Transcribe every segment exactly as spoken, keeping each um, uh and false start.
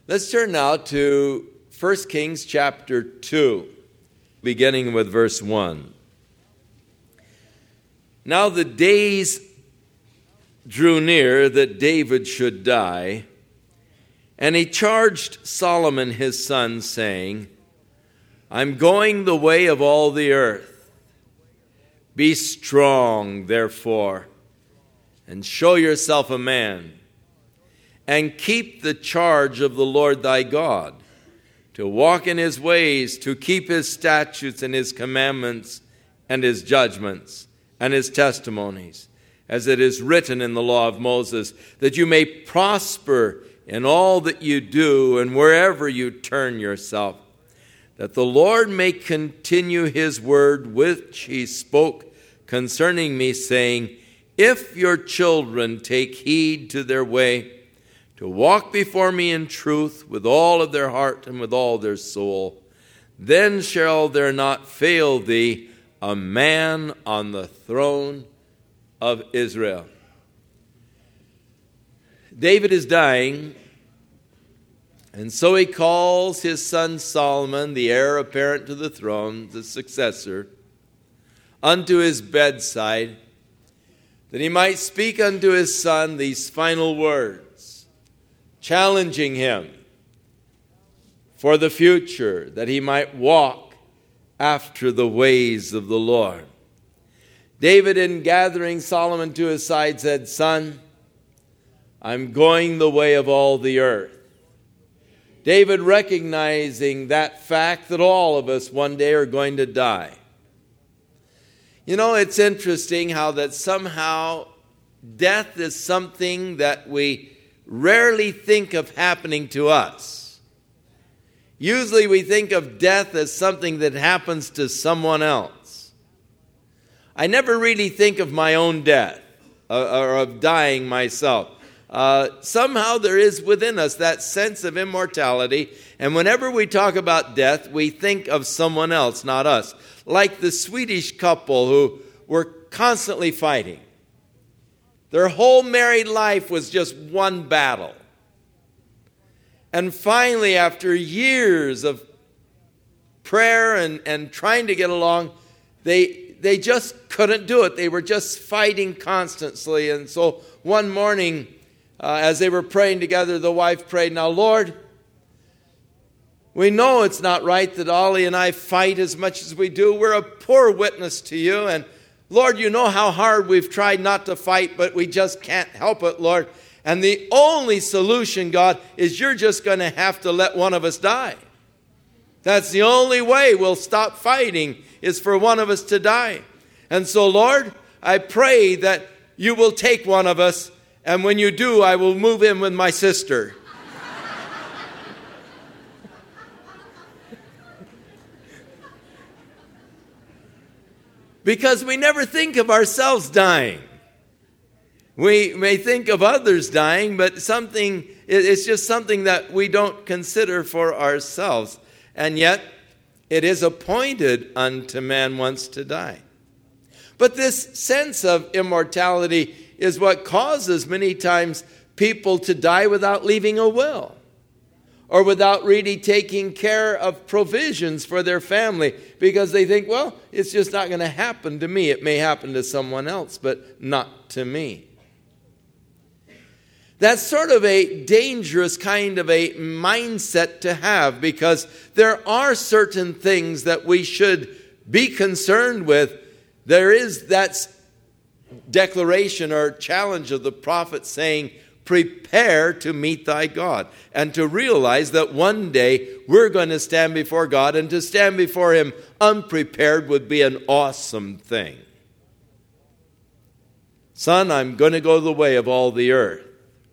Let's turn now to First Kings chapter two, beginning with verse one. Now the days drew near that David should die, and he charged Solomon his son, saying, I'm going the way of all the earth. Be strong, therefore, and show yourself a man, and keep the charge of the Lord thy God, to walk in his ways, to keep his statutes and his commandments and his judgments and his testimonies, as it is written in the law of Moses, that you may prosper in all that you do and wherever you turn yourself, that the Lord may continue his word which he spoke concerning me, saying, if your children take heed to their way, to walk before me in truth with all of their heart and with all their soul, then shall there not fail thee a man on the throne of Israel. David is dying, and so he calls his son Solomon, the heir apparent to the throne, the successor, unto his bedside, that he might speak unto his son these final words, challenging him for the future, that he might walk after the ways of the Lord. David, in gathering Solomon to his side, said, Son, I'm going the way of all the earth. David recognizing that fact that all of us one day are going to die. You know, it's interesting how that somehow death is something that we rarely think of happening to us. Usually we think of death as something that happens to someone else. I never really think of my own death uh, or of dying myself. Uh, somehow there is within us that sense of immortality, and whenever we talk about death, we think of someone else, not us. Like the Swedish couple who were constantly fighting. Their whole married life was just one battle. And finally, after years of prayer and, and trying to get along, they they just couldn't do it. They were just fighting constantly. And so one morning, uh, as they were praying together, the wife prayed, now, Lord, we know it's not right that Ollie and I fight as much as we do. We're a poor witness to you. And Lord, you know how hard we've tried not to fight, but we just can't help it, Lord. And the only solution, God, is you're just going to have to let one of us die. That's the only way we'll stop fighting, is for one of us to die. And so, Lord, I pray that you will take one of us, and when you do, I will move in with my sister. Because we never think of ourselves dying. We may think of others dying, but something it's just something that we don't consider for ourselves. And yet, it is appointed unto man once to die. But this sense of immortality is what causes many times people to die without leaving a will, or without really taking care of provisions for their family, because they think, well, it's just not going to happen to me. It may happen to someone else, but not to me. That's sort of a dangerous kind of a mindset to have, because there are certain things that we should be concerned with. There is that declaration or challenge of the prophet saying, prepare to meet thy God, and to realize that one day we're going to stand before God, and to stand before him unprepared would be an awesome thing. Son, I'm going to go the way of all the earth.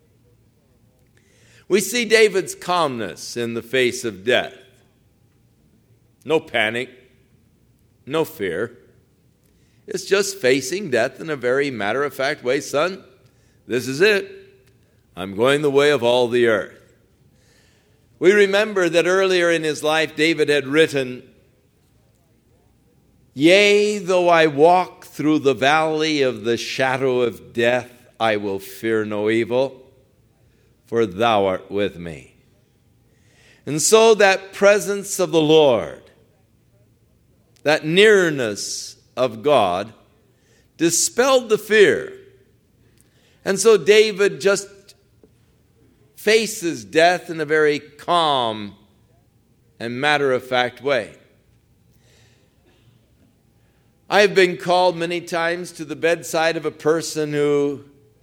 We see David's calmness in the face of death. No panic, no fear. It's just facing death in a very matter-of-fact way. Son, this is it. I'm going the way of all the earth. We remember that earlier in his life, David had written, yea, though I walk through the valley of the shadow of death, I will fear no evil, for thou art with me. And so that presence of the Lord, that nearness of God, dispelled the fear. And so David just faces death in a very calm and matter-of-fact way. I've been called many times to the bedside of a person who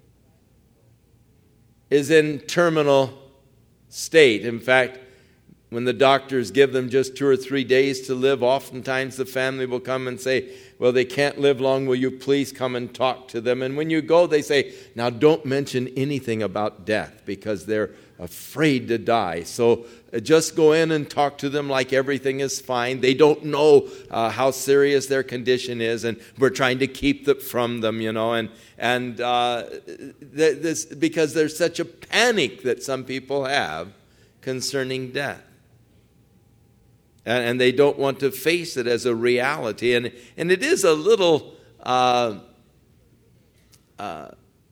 is in terminal state. In fact, when the doctors give them just two or three days to live, oftentimes the family will come and say, well, they can't live long. Will you please come and talk to them? And when you go, they say, now don't mention anything about death because they're afraid to die. So just go in and talk to them like everything is fine. They don't know uh, how serious their condition is, and we're trying to keep it from them, you know. And and uh, th- this because there's such a panic that some people have concerning death. And they don't want to face it as a reality. And, and it is a little uh, uh,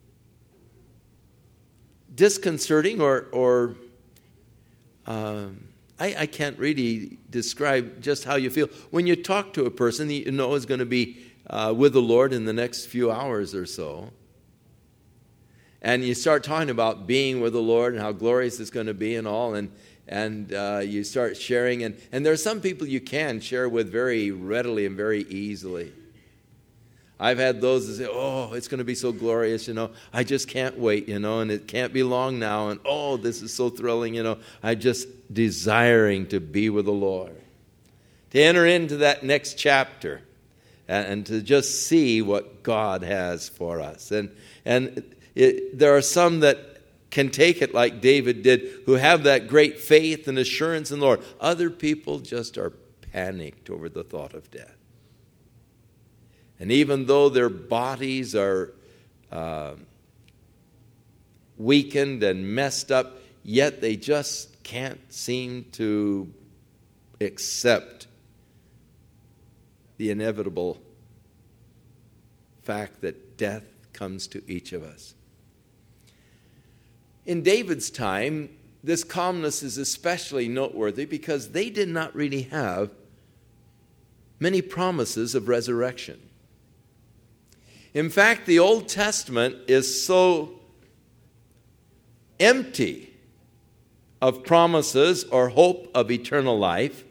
disconcerting or, or uh, I, I can't really describe just how you feel. When you talk to a person that you know is going to be uh, with the Lord in the next few hours or so, and you start talking about being with the Lord and how glorious it's going to be and all, and And uh, you start sharing. And, and there are some people you can share with very readily and very easily. I've had those that say, oh, it's going to be so glorious, you know. I just can't wait, you know, and it can't be long now. And, oh, this is so thrilling, you know. I'm just desiring to be with the Lord. To enter into that next chapter and, and to just see what God has for us. And, and it, there are some that can take it like David did, who have that great faith and assurance in the Lord. Other people just are panicked over the thought of death. And even though their bodies are uh, weakened and messed up, yet they just can't seem to accept the inevitable fact that death comes to each of us. In David's time, this calmness is especially noteworthy because they did not really have many promises of resurrection. In fact, the Old Testament is so empty of promises or hope of eternal life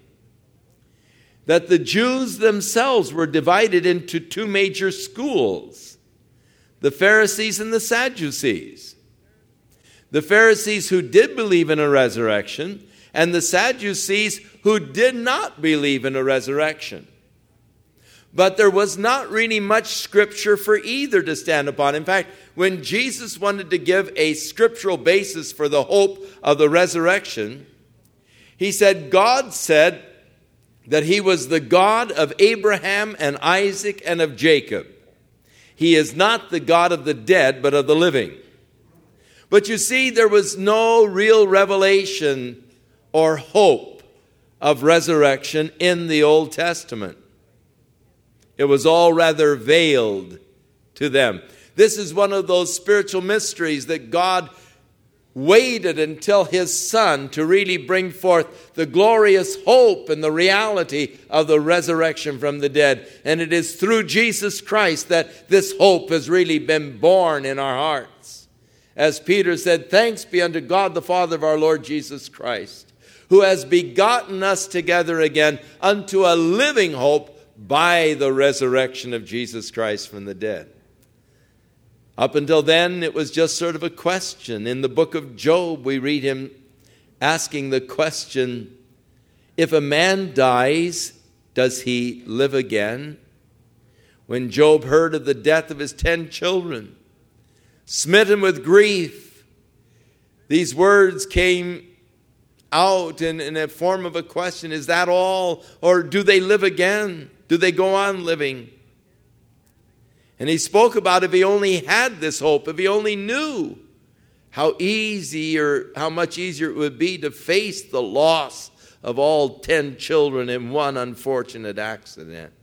that the Jews themselves were divided into two major schools, the Pharisees and the Sadducees. The Pharisees who did believe in a resurrection, and the Sadducees who did not believe in a resurrection. But there was not really much scripture for either to stand upon. In fact, when Jesus wanted to give a scriptural basis for the hope of the resurrection, he said, God said that he was the God of Abraham and Isaac and of Jacob. He is not the God of the dead, but of the living. But you see, there was no real revelation or hope of resurrection in the Old Testament. It was all rather veiled to them. This is one of those spiritual mysteries that God waited until his Son to really bring forth the glorious hope and the reality of the resurrection from the dead. And it is through Jesus Christ that this hope has really been born in our hearts. As Peter said, thanks be unto God the Father of our Lord Jesus Christ, who has begotten us together again unto a living hope by the resurrection of Jesus Christ from the dead. Up until then, it was just sort of a question. In the book of Job, we read him asking the question, if a man dies, does he live again? When Job heard of the death of his ten children, smitten with grief, these words came out in, in a form of a question. Is that all? Or do they live again? Do they go on living? And he spoke about if he only had this hope, if he only knew how easy or how much easier it would be to face the loss of all ten children in one unfortunate accident.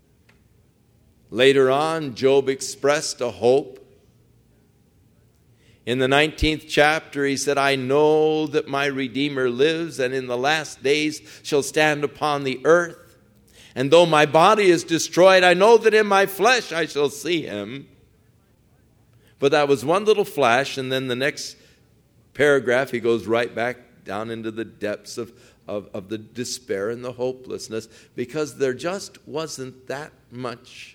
Later on, Job expressed a hope. In the nineteenth chapter, he said, I know that my Redeemer lives, and in the last days shall stand upon the earth. And though my body is destroyed, I know that in my flesh I shall see him. But that was one little flash, and then the next paragraph, he goes right back down into the depths of, of, of the despair and the hopelessness, because there just wasn't that much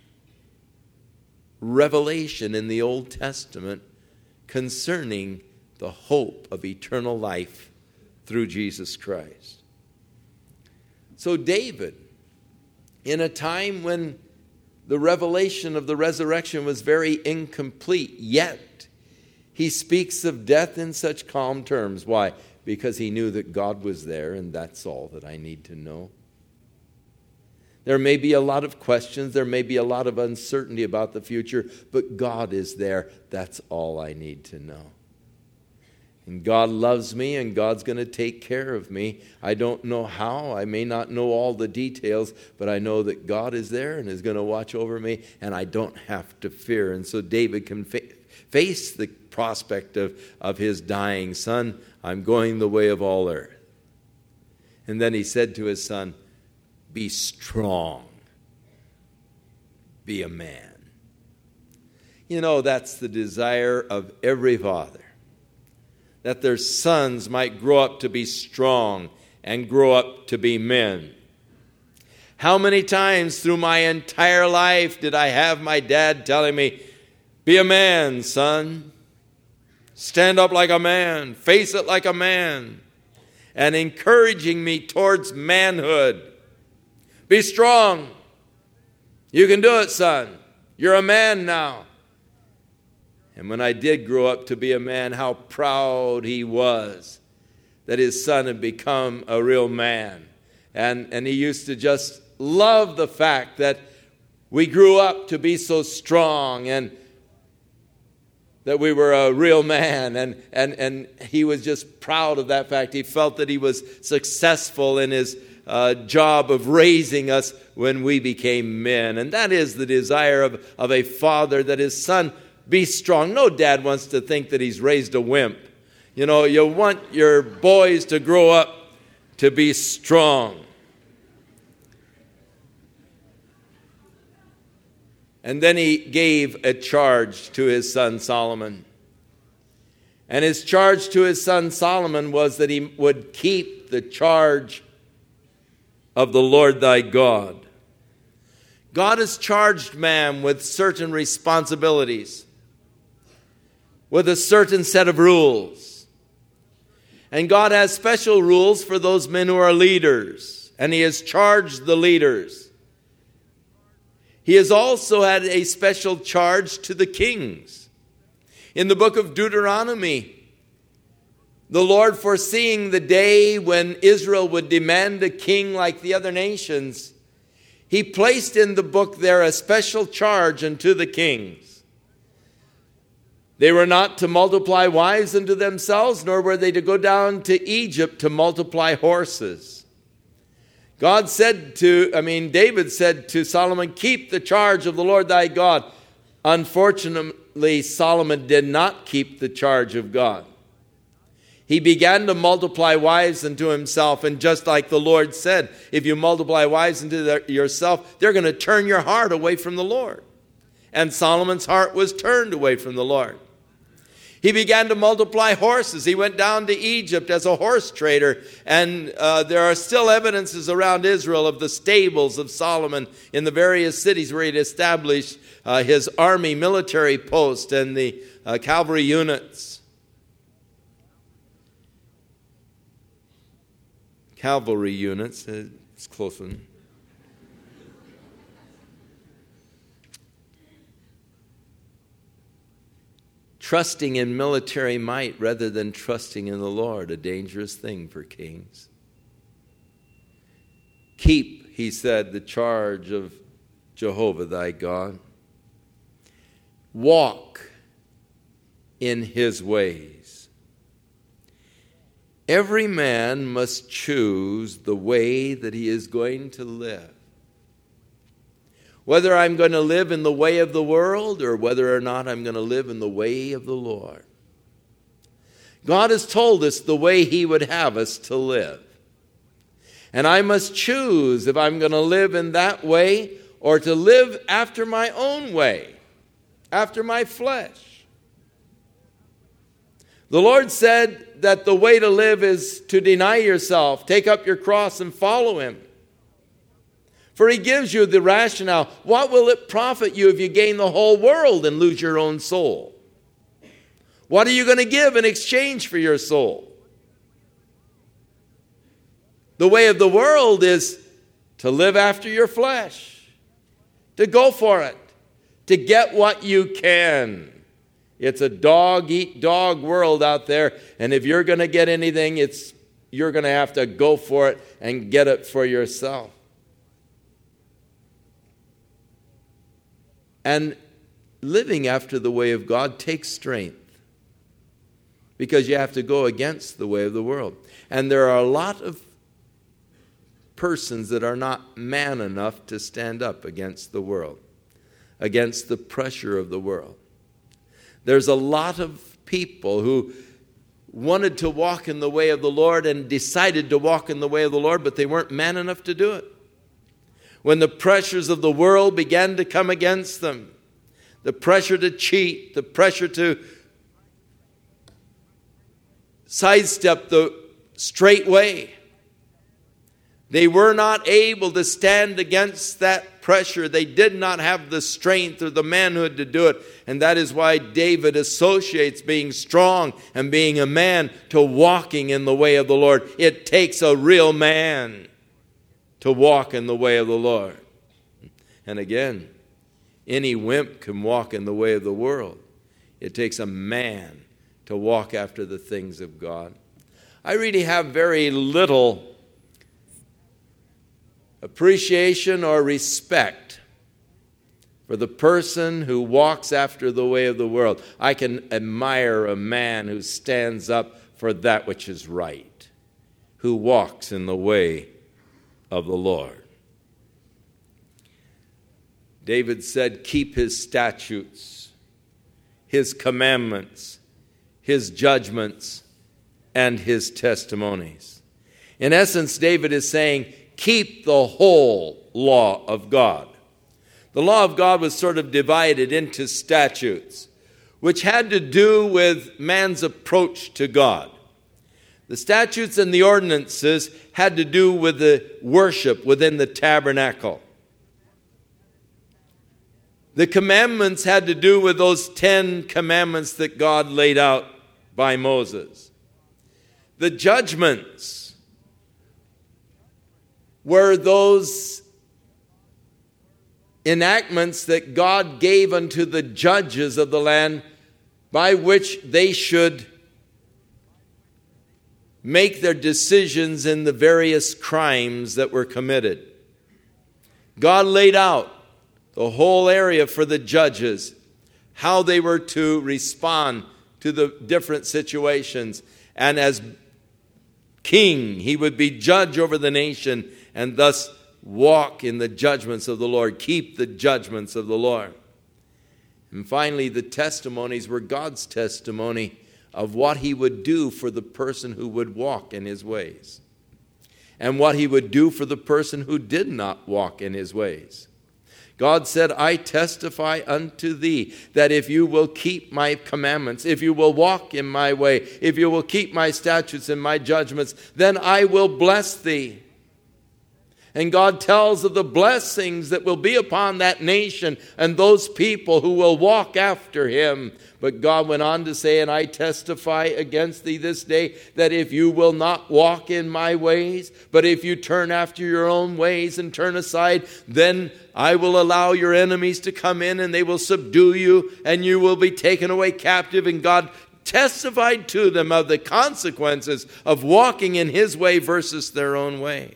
revelation in the Old Testament concerning the hope of eternal life through Jesus Christ. So David, in a time when the revelation of the resurrection was very incomplete, yet he speaks of death in such calm terms. Why? Because he knew that God was there, and that's all that I need to know. There may be a lot of questions, there may be a lot of uncertainty about the future, but God is there. That's all I need to know. And God loves me, and God's going to take care of me. I don't know how. I may not know all the details, but I know that God is there and is going to watch over me, and I don't have to fear. And so David can fa- face the prospect of, of his dying son. I'm going the way of all earth. And then he said to his son, be strong. Be a man. You know, that's the desire of every father, that their sons might grow up to be strong and grow up to be men. How many times through my entire life did I have my dad telling me, be a man, son. Stand up like a man. Face it like a man. And encouraging me towards manhood. Be strong. You can do it, son. You're a man now. And when I did grow up to be a man, how proud he was that his son had become a real man. And, and he used to just love the fact that we grew up to be so strong and that we were a real man. And, and, and he was just proud of that fact. He felt that he was successful in his Uh, job of raising us when we became men. And that is the desire of, of a father, that his son be strong. No dad wants to think that he's raised a wimp. You know, you want your boys to grow up to be strong. And then he gave a charge to his son Solomon. And his charge to his son Solomon was that he would keep the charge of the Lord thy God. God has charged man with certain responsibilities, with a certain set of rules. And God has special rules for those men who are leaders, and he has charged the leaders. He has also had a special charge to the kings. In the book of Deuteronomy, the Lord, foreseeing the day when Israel would demand a king like the other nations, he placed in the book there a special charge unto the kings. They were not to multiply wives unto themselves, nor were they to go down to Egypt to multiply horses. God said to, I mean, David said to Solomon, keep the charge of the Lord thy God. Unfortunately, Solomon did not keep the charge of God. He began to multiply wives unto himself, and just like the Lord said, if you multiply wives unto their, yourself, they're going to turn your heart away from the Lord. And Solomon's heart was turned away from the Lord. He began to multiply horses. He went down to Egypt as a horse trader, and uh, there are still evidences around Israel of the stables of Solomon in the various cities where he'd established uh, his army military post and the uh, cavalry units. Cavalry units, it's a close one. Trusting in military might rather than trusting in the Lord, a dangerous thing for kings. Keep, he said, the charge of Jehovah thy God. Walk in his ways. Every man must choose the way that he is going to live. Whether I'm going to live in the way of the world or whether or not I'm going to live in the way of the Lord. God has told us the way he would have us to live. And I must choose if I'm going to live in that way or to live after my own way, after my flesh. The Lord said that the way to live is to deny yourself, take up your cross and follow him. For he gives you the rationale. What will it profit you if you gain the whole world and lose your own soul? What are you going to give in exchange for your soul? The way of the world is to live after your flesh, to go for it, to get what you can. It's a dog-eat-dog world out there, and if you're going to get anything, it's you're going to have to go for it and get it for yourself. And living after the way of God takes strength, because you have to go against the way of the world. And there are a lot of persons that are not man enough to stand up against the world, against the pressure of the world. There's a lot of people who wanted to walk in the way of the Lord and decided to walk in the way of the Lord, but they weren't man enough to do it. When the pressures of the world began to come against them, the pressure to cheat, the pressure to sidestep the straight way, they were not able to stand against that pressure. They did not have the strength or the manhood to do it. And that is why David associates being strong and being a man to walking in the way of the Lord. It takes a real man to walk in the way of the Lord. And again, any wimp can walk in the way of the world. It takes a man to walk after the things of God. I really have very little appreciation or respect for the person who walks after the way of the world. I can admire a man who stands up for that which is right, who walks in the way of the Lord. David said, keep his statutes, his commandments, his judgments, and his testimonies. In essence, David is saying, keep the whole law of God. The law of God was sort of divided into statutes, which had to do with man's approach to God. The statutes and the ordinances had to do with the worship within the tabernacle. The commandments had to do with those ten commandments that God laid out by Moses. The judgments were those enactments that God gave unto the judges of the land by which they should make their decisions in the various crimes that were committed. God laid out the whole area for the judges, how they were to respond to the different situations. And as king, he would be judge over the nation and thus walk in the judgments of the Lord, keep the judgments of the Lord. And finally, the testimonies were God's testimony of what he would do for the person who would walk in his ways, and what he would do for the person who did not walk in his ways. God said, I testify unto thee that if you will keep my commandments, if you will walk in my way, if you will keep my statutes and my judgments, then I will bless thee. And God tells of the blessings that will be upon that nation and those people who will walk after him. But God went on to say, and I testify against thee this day, that if you will not walk in my ways, but if you turn after your own ways and turn aside, then I will allow your enemies to come in and they will subdue you and you will be taken away captive. And God testified to them of the consequences of walking in his way versus their own way.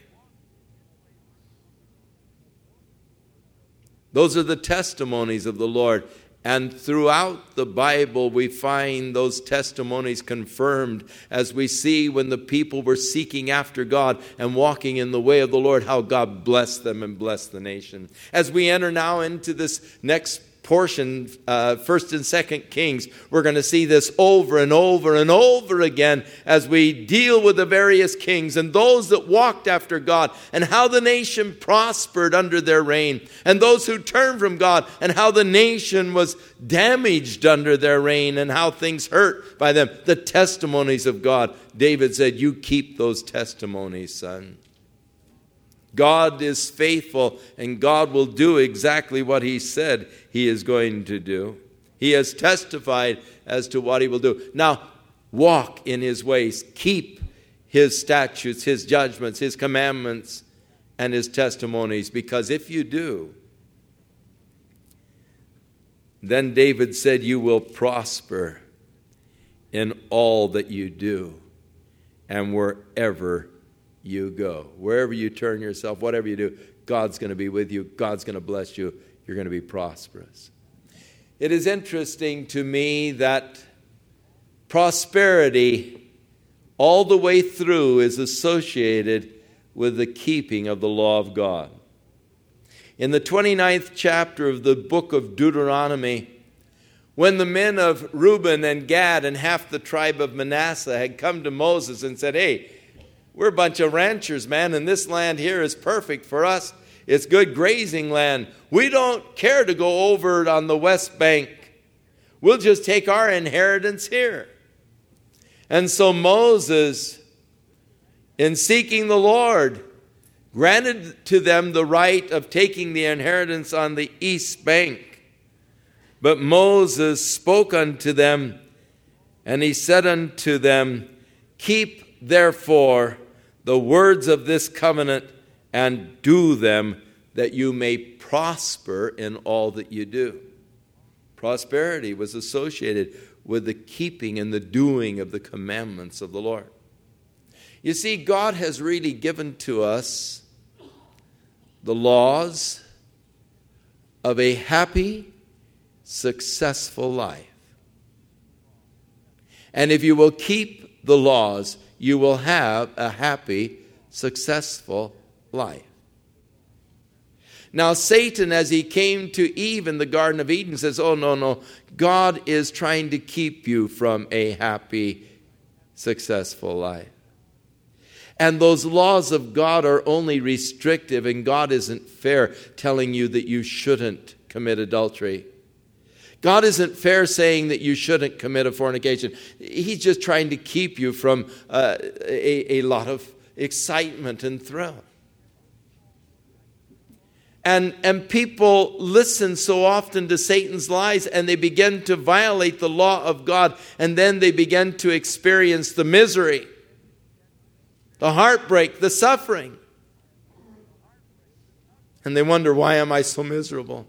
Those are the testimonies of the Lord. And throughout the Bible, we find those testimonies confirmed as we see when the people were seeking after God and walking in the way of the Lord, how God blessed them and blessed the nation. As we enter now into this next portion, uh, First and Second Kings, we're going to see this over and over and over again as we deal with the various kings and those that walked after God and how the nation prospered under their reign, and those who turned from God and how the nation was damaged under their reign and how things hurt by them. The testimonies of God. David said, you keep those testimonies, son. God is faithful, and God will do exactly what he said he is going to do. He has testified as to what he will do. Now, walk in his ways. Keep his statutes, his judgments, his commandments, and his testimonies. Because if you do, then David said, you will prosper in all that you do and wherever you go. Wherever you turn yourself, whatever you do, God's going to be with you. God's going to bless you. You're going to be prosperous. It is interesting to me that prosperity all the way through is associated with the keeping of the law of God. In the twenty-ninth chapter of the book of Deuteronomy, when the men of Reuben and Gad and half the tribe of Manasseh had come to Moses and said, hey, we're a bunch of ranchers, man, and this land here is perfect for us. It's good grazing land. We don't care to go over on the west bank. We'll just take our inheritance here. And so Moses, in seeking the Lord, granted to them the right of taking the inheritance on the east bank. But Moses spoke unto them, and he said unto them, keep therefore the words of this covenant and do them, that you may prosper in all that you do. Prosperity was associated with the keeping and the doing of the commandments of the Lord. You see, God has really given to us the laws of a happy, successful life. And if you will keep the laws, you will have a happy, successful life. Now, Satan, as he came to Eve in the Garden of Eden, says, oh, no, no, God is trying to keep you from a happy, successful life. And those laws of God are only restrictive, and God isn't fair telling you that you shouldn't commit adultery. God isn't fair saying that you shouldn't commit a fornication. He's just trying to keep you from uh, a, a lot of excitement and thrill. And, and people listen so often to Satan's lies, and they begin to violate the law of God, and then they begin to experience the misery, the heartbreak, the suffering. And they wonder, why am I so miserable?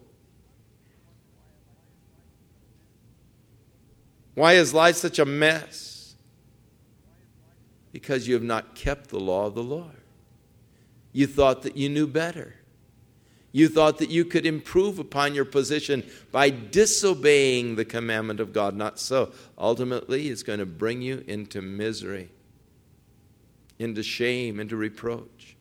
Why is life such a mess? Because you have not kept the law of the Lord. You thought that you knew better. You thought that you could improve upon your position by disobeying the commandment of God. Not so. Ultimately, it's going to bring you into misery, into shame, into reproach.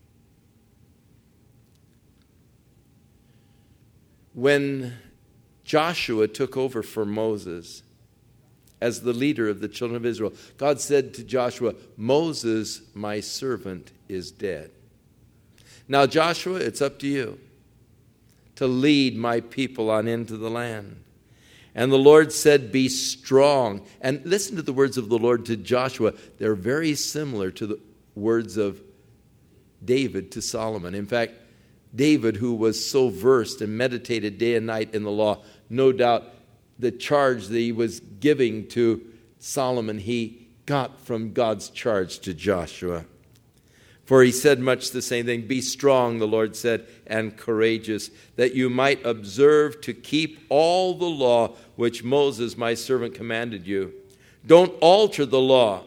When Joshua took over for Moses as the leader of the children of Israel, God said to Joshua, Moses, my servant, is dead. Now, Joshua, it's up to you to lead my people on into the land. And the Lord said, be strong. And listen to the words of the Lord to Joshua. They're very similar to the words of David to Solomon. In fact, David, who was so versed and meditated day and night in the law, no doubt the charge that he was giving to Solomon, he got from God's charge to Joshua. For he said much the same thing. Be strong, the Lord said, and courageous, that you might observe to keep all the law which Moses, my servant, commanded you. Don't alter the law,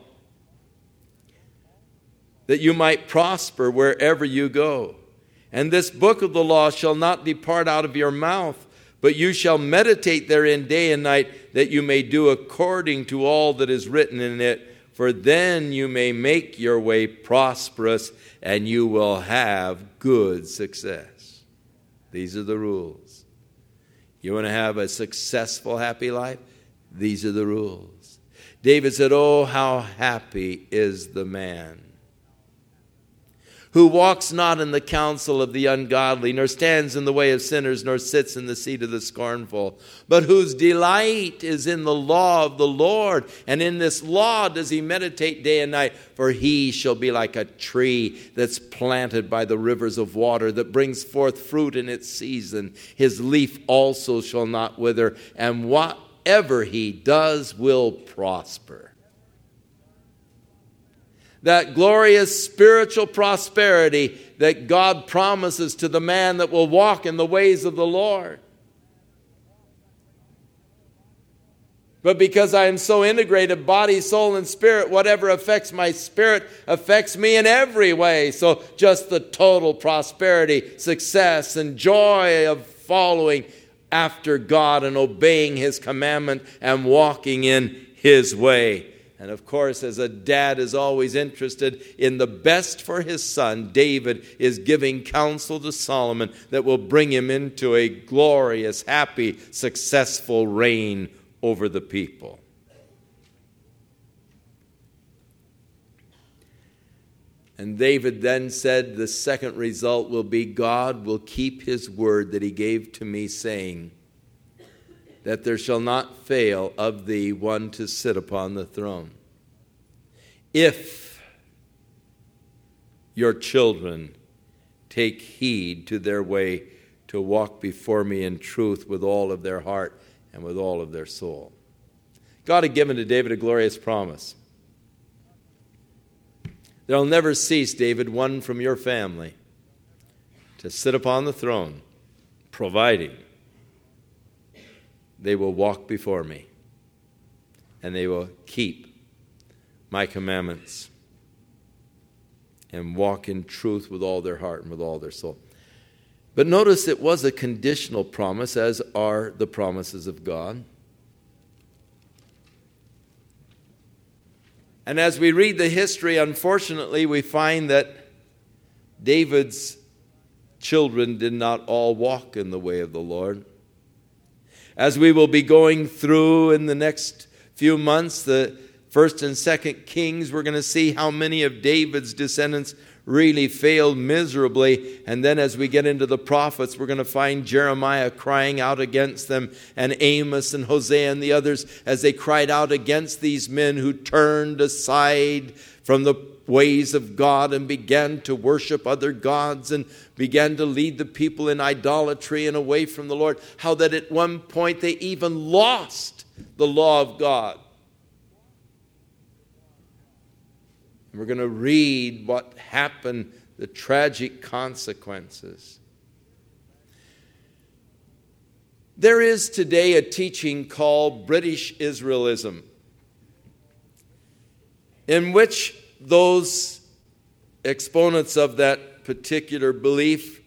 that you might prosper wherever you go. And this book of the law shall not depart out of your mouth, but you shall meditate therein day and night, that you may do according to all that is written in it. For then you may make your way prosperous, and you will have good success. These are the rules. You want to have a successful, happy life? These are the rules. David said, oh, how happy is the man who walks not in the counsel of the ungodly, nor stands in the way of sinners, nor sits in the seat of the scornful, but whose delight is in the law of the Lord. And in this law does he meditate day and night. For he shall be like a tree that's planted by the rivers of water, that brings forth fruit in its season. His leaf also shall not wither, and whatever he does will prosper. That glorious spiritual prosperity that God promises to the man that will walk in the ways of the Lord. But because I am so integrated, body, soul, and spirit, whatever affects my spirit affects me in every way. So just the total prosperity, success, and joy of following after God and obeying His commandment and walking in His way. And of course, as a dad is always interested in the best for his son, David is giving counsel to Solomon that will bring him into a glorious, happy, successful reign over the people. And David then said, the second result will be, God will keep his word that he gave to me, saying, that there shall not fail of thee one to sit upon the throne. If your children take heed to their way to walk before me in truth with all of their heart and with all of their soul. God had given to David a glorious promise. There will never cease, David, one from your family to sit upon the throne, providing they will walk before me, and they will keep my commandments and walk in truth with all their heart and with all their soul. But notice it was a conditional promise, as are the promises of God. And as we read the history, unfortunately, we find that David's children did not all walk in the way of the Lord. As we will be going through in the next few months, the first and second Kings, we're going to see how many of David's descendants really failed miserably. And then as we get into the prophets, we're going to find Jeremiah crying out against them, and Amos and Hosea and the others as they cried out against these men who turned aside from the ways of God and began to worship other gods and began to lead the people in idolatry and away from the Lord. How that at one point they even lost the law of God. And we're going to read what happened, the tragic consequences. There is today a teaching called British Israelism, in which those exponents of that particular belief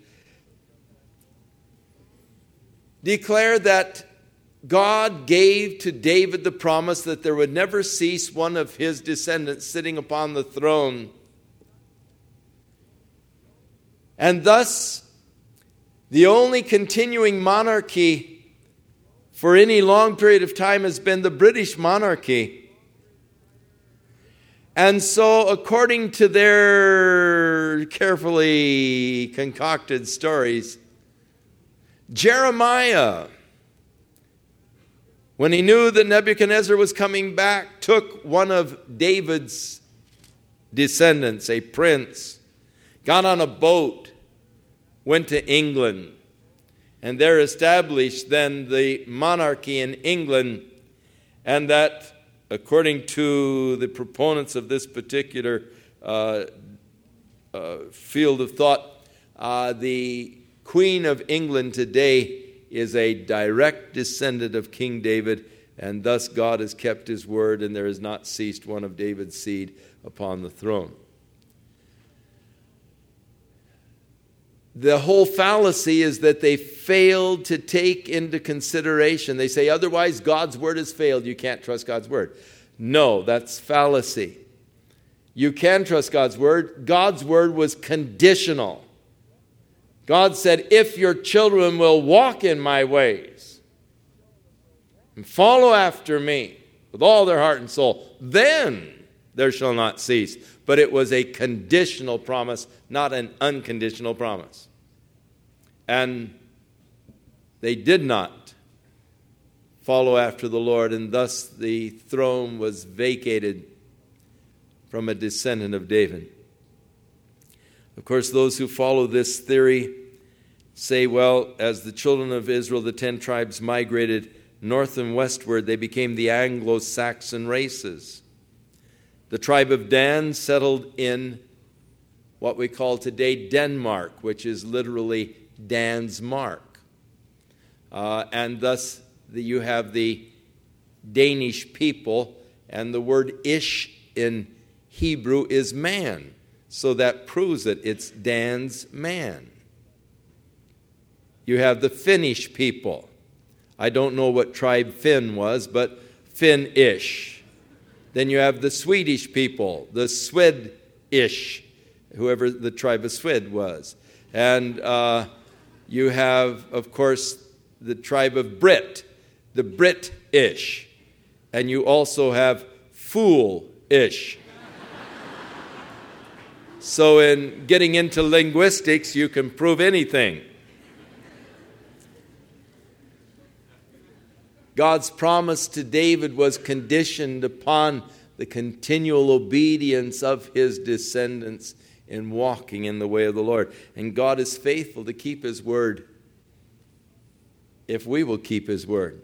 declare that God gave to David the promise that there would never cease one of his descendants sitting upon the throne. And thus, the only continuing monarchy for any long period of time has been the British monarchy. And so, according to their carefully concocted stories, Jeremiah, when he knew that Nebuchadnezzar was coming back, took one of David's descendants, a prince, got on a boat, went to England, and there established then the monarchy in England, and that, according to the proponents of this particular uh, uh, field of thought, uh, the Queen of England today is a direct descendant of King David, and thus God has kept his word, and there has not ceased one of David's seed upon the throne. The whole fallacy is that they failed to take into consideration. They say, otherwise God's word has failed. You can't trust God's word. No, that's fallacy. You can trust God's word. God's word was conditional. God said, if your children will walk in my ways, and follow after me with all their heart and soul, then there shall not cease. But it was a conditional promise, not an unconditional promise. And they did not follow after the Lord, and thus the throne was vacated from a descendant of David. Of course, those who follow this theory say, well, as the children of Israel, the ten tribes migrated north and westward, they became the Anglo-Saxon races. The tribe of Dan settled in what we call today Denmark, which is literally Dan's mark. Uh, and thus the, you have the Danish people, and the word ish in Hebrew is man. So that proves it. It's Dan's man. You have the Finnish people. I don't know what tribe Finn was, but Finn-ish. Then you have the Swedish people, the Swed-ish, whoever the tribe of Swed was. And uh, you have, of course, the tribe of Brit, the Brit-ish. And you also have fool-ish. So in getting into linguistics, you can prove anything. God's promise to David was conditioned upon the continual obedience of his descendants in walking in the way of the Lord. And God is faithful to keep his word if we will keep his word.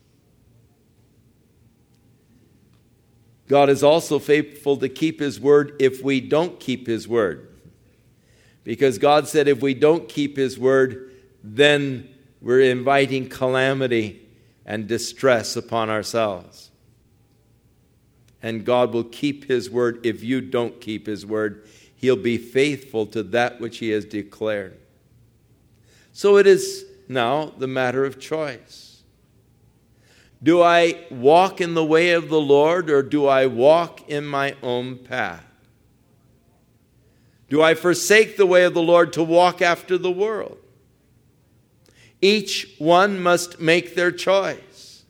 God is also faithful to keep his word if we don't keep his word. Because God said if we don't keep his word, then we're inviting calamity and distress upon ourselves. And God will keep his word if you don't keep his word. He'll be faithful to that which he has declared. So it is now the matter of choice. Do I walk in the way of the Lord, or do I walk in my own path? Do I forsake the way of the Lord to walk after the world? Each one must make their choice.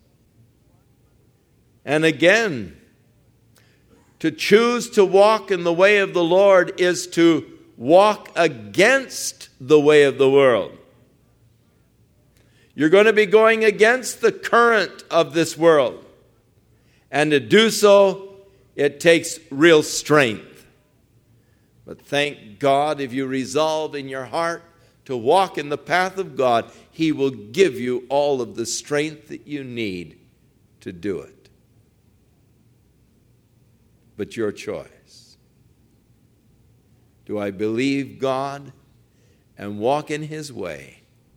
And again, to choose to walk in the way of the Lord is to walk against the way of the world. You're going to be going against the current of this world. And to do so, it takes real strength. But thank God, if you resolve in your heart to walk in the path of God, he will give you all of the strength that you need to do it. But your choice. Do I believe God and walk in his way?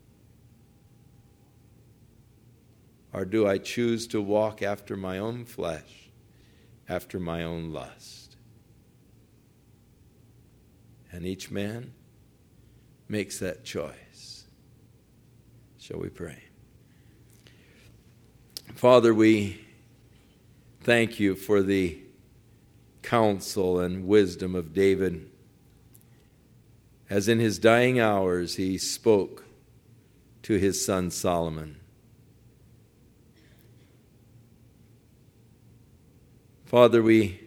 Or do I choose to walk after my own flesh, after my own lust? And each man makes that choice. Shall we pray? Father, we thank you for the counsel and wisdom of David. As in his dying hours he spoke to his son Solomon. Father, we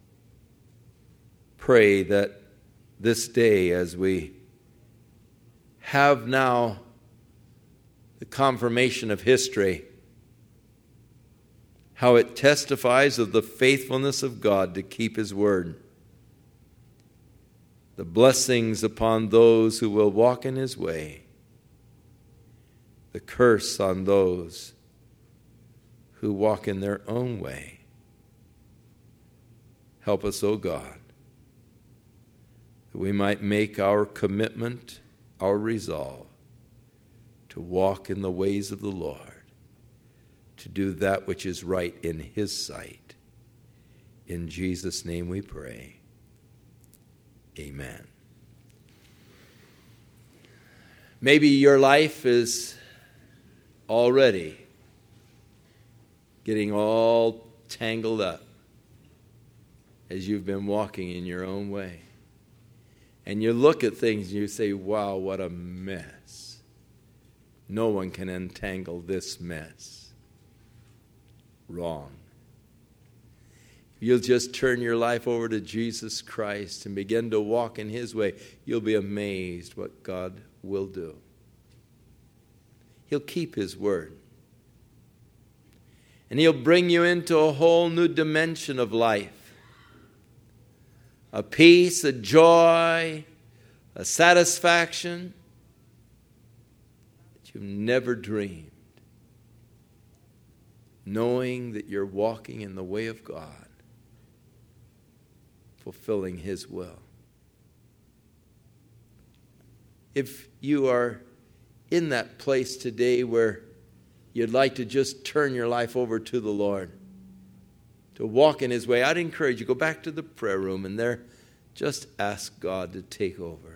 pray that this day, as we have now the confirmation of history, how it testifies of the faithfulness of God to keep his word, the blessings upon those who will walk in his way, the curse on those who walk in their own way. Help us, O God, that we might make our commitment, our resolve, to walk in the ways of the Lord, to do that which is right in his sight. In Jesus' name we pray. Amen. Maybe your life is already getting all tangled up as you've been walking in your own way. And you look at things and you say, wow, what a mess. No one can untangle this mess. wrong. If you'll just turn your life over to Jesus Christ and begin to walk in his way, you'll be amazed what God will do. He'll keep his word. And he'll bring you into a whole new dimension of life. A peace, a joy, a satisfaction that you've never dreamed. Knowing that you're walking in the way of God, fulfilling his will. If you are in that place today where you'd like to just turn your life over to the Lord, to walk in his way, I'd encourage you, go back to the prayer room and there just ask God to take over.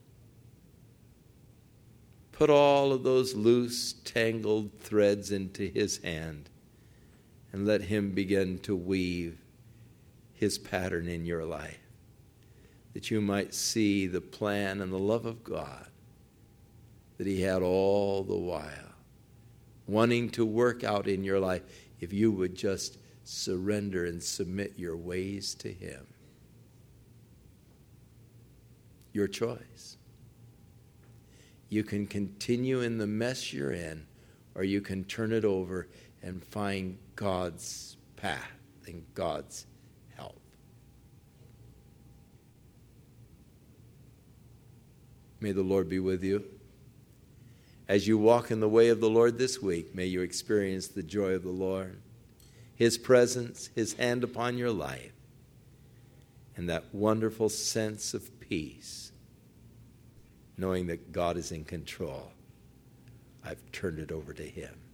Put all of those loose, tangled threads into his hand and let him begin to weave his pattern in your life, that you might see the plan and the love of God that he had all the while, wanting to work out in your life if you would just surrender and submit your ways to him. Your choice. You can continue in the mess you're in, or you can turn it over and find God's path and God's help. May the Lord be with you. As you walk in the way of the Lord this week, may you experience the joy of the Lord, his presence, his hand upon your life, and that wonderful sense of peace, knowing that God is in control. I've turned it over to him.